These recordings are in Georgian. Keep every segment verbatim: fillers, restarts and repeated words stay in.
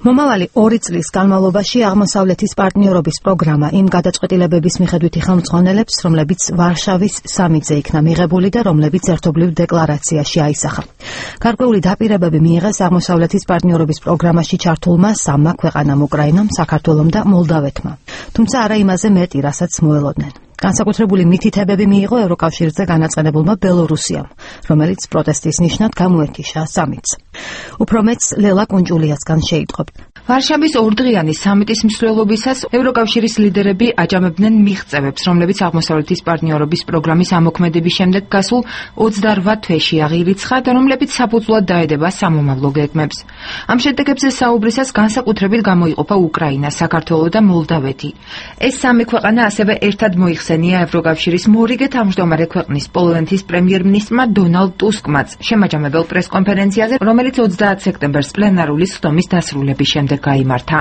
მომავალი ორი წლის განმავლობაში აღმოსავლეთის პარტნიორობის პროგრამა იმ გადაწყვეტილებების მიხედვით იხელმძღვანელებს, რომლებიც ვარშავის სამიტზე იქნა მიღებული და რომლებიც ერთობლივ დეკლარაციაში აისახა. გარკვეული დაპირებები მიიღეს აღმოსავლეთის პარტნიორობის პროგრამაში ჩართულმა სამმა ქვეყანამ უკრაინამ, საქართველომ და მოლდავეთმა. თუმცა არა იმაზე მეტი, რასაც მოელოდნენ. განსაკუთრებული მითითებები მიიღო ევროკავშირზე განაწყენებულმა ბელორუსიამ, რომელიც პროტესტის ნიშნად გამოეთიშა სამიტს. უფრო მეტს ლელა კუნჭულიასგან შეიტყობ. ვარშავის ორდღიანი სამიტის მსვლელობისას ევროკავშირის ლიდერები აჯამებდნენ მიღწევებს, რომლებიც აღმოსავლეთის პარტნიორობის პროგრამის ამოქმედების შემდეგ გასულ ოცდარვა თვეში აღირიცხა და რომლებიც საფუძვლად დაედება სამომავლო გეგმებს. ამ შედეგებზე საუბრისას განსაკუთრებით გამოიყოფა უკრაინა, საქართველო და მოლდავეთი. ეს სამი ქვეყანა ასევე ერთად მოიხსენია ევროკავშირის მორიგე თავმჯდომარე ქვეყნის პოლონეთის პრემიერ-მინისტრმა დონალდ ტუსკმაც შემაჯამებელ პრესკონფერენციაზე, რომელიც ოცდაათ სექტემბერს პლენარული სხდომის დასრულების შემდეგ გაიმართა.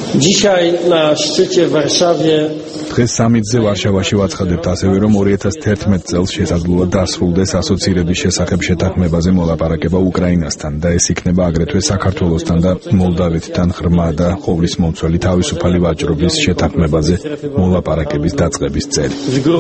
დღეს სამიტზე ვარშავაში ვაცხადებთ ასევე, რომ ორი ათას თერთმეტ წელს შესაძლოა დასრულდეს ასოცირების შესახებ შეთანხმებაზე მოლაპარაკება უკრაინასთან და ეს იქნება აგრეთვე საქართველოსთან და მოლდავეთთან ღრმა და ყოვლისმომცველი თავისუფალი ვაჭრობის შეთანხმებაზე მოლაპარაკების დაწყების წელი.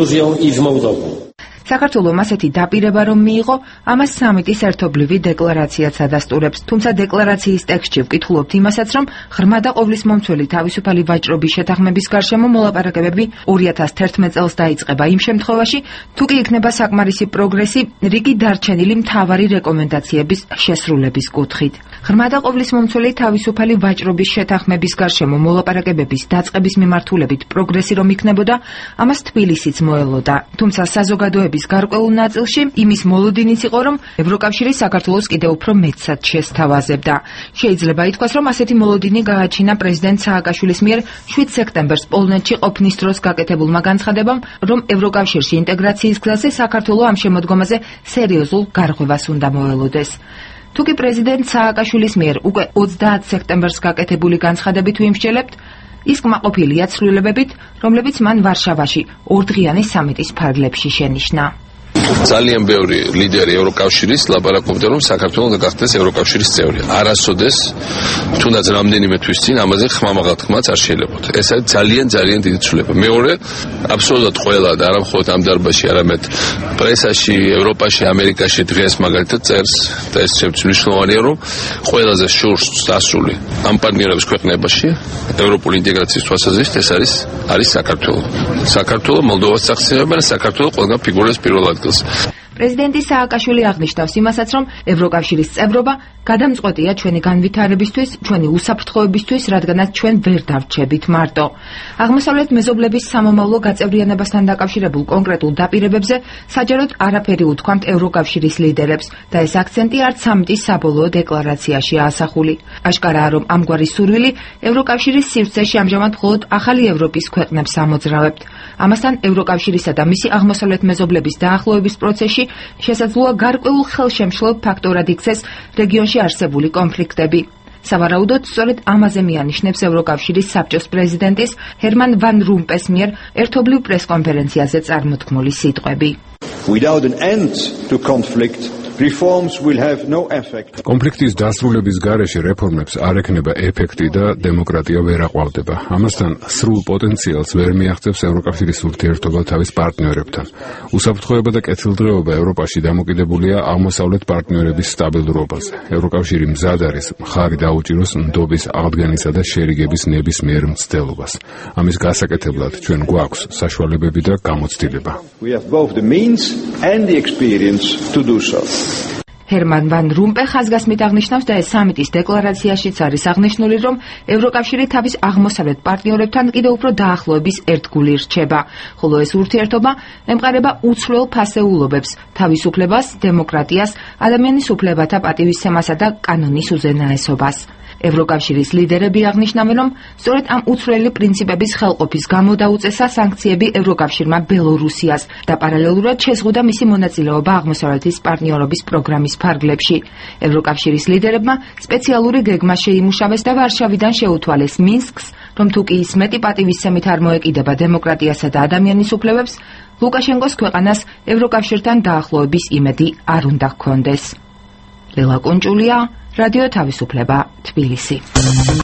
საქართველომ ასეთი დაპირება რომ მიიღო, ამას სამიტის ერთობლივი დეკლარაციაც ადასტურებს. თუმცა დეკლარაციის ტექსტში ვკითხულობთ იმასაც, რომ ღრმა და ყოვლისმომცველი თავისუფალი ვაჭრობის შეთანხმების გარშემო მოლაპარაკებები ორი ათას თერთმეტ წელს დაიწყება იმ შემთხვევაში, თუ კი იქნება საკმარისი პროგრესი რიგი დარჩენილი მთავარი რეკომენდაციების შესრულების კუთხით. ღრმა და ყოვლისმომცველი თავისუფალი ვაჭრობის შეთანხმების გარშემო მოლაპარაკებების დაწყების მიმართულებით პროგრესი რომ იქნებოდა, ამას თბილისიც მოელოდა. თუმცა საზოგადოების გარკვეულ ნაწილში იმის მოლოდინიც იყო, რომ ევროკავშირი საქართველოს კიდევ უფრო მეტსად შესთავაზებდა. შეიძლება ითქვას, რომ ასეთი მოლოდინი გააჩინა პრეზიდენტ სააკაშვილის მიერ შვიდ სექტემბერს პოლონეთში ყოფნის დროს გაკეთებულმა განცხადებამ, რომ ევროკავშირში ინტეგრაციის გზაზე საქართველო ამ შემოდგომაზე სერიოზულ გარღვევას უნდა მოელოდეს. თუკი პრეზიდენტ სააკაშვილის მიერ უკვე ოცდაათ სექტემბერს გაკეთებული განცხადებით ვიმსჯელებთ, ის კმაყოფილია ცვლილებებით, რომლებიც მან ვარშავაში ორდღიანი სამიტის ფარგლებში შენიშნა. ძალიან ბევრი ლიდერი ევროკავშირის ლაპარაკობდა, რომ საქართველო უნდა გახდეს ევროკავშირის წევრი. არასოდეს, თუნდაც რამდენიმე თვის წინ ამაზე ხმამაღალ თქმაც არ შეიძლებოდა. ეს არის ძალიან ძალიან დიდი ცვლილება. მეორე, აბსოლუტურად ყველა და არა მხოლოდ ამ დარბაზში, არამედ პრესაში, ევროპაში, ამერიკაში დღეს მაგალითად წერს და ეს მნიშვნელოვანია, რომ ყველაზე შორს დასული ამ პარტნიორების ქვეყნებაში ევროპული ინტეგრაციის თვალსაზრისით ეს არის არის საქართველო. საქართველო მოლდოვას წახსენებენ და საქართველო ყველგან ფიგურებს პირველ ადგილს. პრეზიდენტი სააკაშვილი აღნიშნავს იმასაც, რომ ევროკავშირის წევრობა გადამწყვეტია ჩვენი განვითარებისთვის, ჩვენი უსაფრთხოებისთვის, რადგანაც ჩვენ ვერ დავრჩებით მარტო. აღმოსავლეთ მეზობლების სამომავლო გაწევრიანებასთან დაკავშირებულ კონკრეტულ დაპირებებზე საჯაროდ არაფერი უთქვამთ ევროკავშირის ლიდერებს და ეს აქცენტი არც სამიტის საბოლოო დეკლარაციაში აასახული. აშკარაა, რომ ამგვარი სურვილი ევროკავშირის სივრცეში ამჟამად მხოლოდ ახალი ევროპის ქვეყნებს ამოძრავებთ. ამასთან ევროკავშირისა და მისი აღმოსავლეთ მეზობლების დაახლოების პროცესში შესაძლოა გარკვეულ ხელშემშლელ ფაქტორად იქცეს რეგიონში არსებული კონფლიქტები. სავარაუდოდ, სწორედ ამაზე მიანიშნებს ევროკავშირის საბჭოს პრეზიდენტის ჰერმან ვან რუმპეს მიერ ერთობლივ პრესკონფერენციაზე წარმოთქმული სიტყვები. Without an end to conflict, reforms will have no effect. კონფლიქტის დასრულების გარეშე რეფორმებს არ ექნება ეფექტი და დემოკრატია ვერ აყვავდება. ამასთან სრულ პოტენციალს ვერ მიაღწევს ევროკავშირის ურთიერთობა თავის პარტნიორებთან. უსაფრთხოება და კეთილდღეობა ევროპაში დამოკიდებულია აღმოსავლეთ პარტნიორების სტაბილურობაზე. ევროკავშირი მზად არის მხარი დაუჭიროს ნდობის აღდგენისა და შერიგების ნებისმიერ მცდელობას. ამის გასაკეთებლად ჩვენ გვაქვს საშუალებები და გამოცდილება. We have both the means and the experience to do so. ჰერმან ვან რუმპე ხაზგასმით აღნიშნავს და ეს სამიტის დეკლარაციაშიც არის აღნიშნული, რომ ევროკავშირი თავის აღმოსავლეთ პარტნიორებთან კიდევ უფრო დაახლოების ერთგული რჩება, ხოლო ეს ურთიერთობა ემყარება უცვლელ ფასეულობებს, თავისუფლებას, დემოკრატიას, ადამიანის უფლებათა პატივისცემასა და კანონის უზენაესობას. ევროკავშირის ლიდერები აღნიშნავენ, რომ სწორედ ამ უცვლელი პრინციპების ხელყოფის გამო დაუწესა სანქციები ევროკავშირმა ბელორუსიას და პარალელურად შეზღუდა მისი მონაწილეობა აღმოსავლეთის პარტნიორობის პროგრამის ფარგლებში. ევროკავშირის ლიდერებმა სპეციალური გეგმა შეიმუშავეს და ვარშავიდან შეუთვალეს მინსკს, რომ თუ კი ის მეტი პატივისცემით არ მოეკიდება დემოკრატიასა და ადამიანის უფლებებს, ლუკაშენკოს ქვეყანას ევროკავშირთან დაახლოების იმედი არ უნდა ჰქონდეს. ლელა კუნჭულია, რადიო თავისუფლება, თბილისი.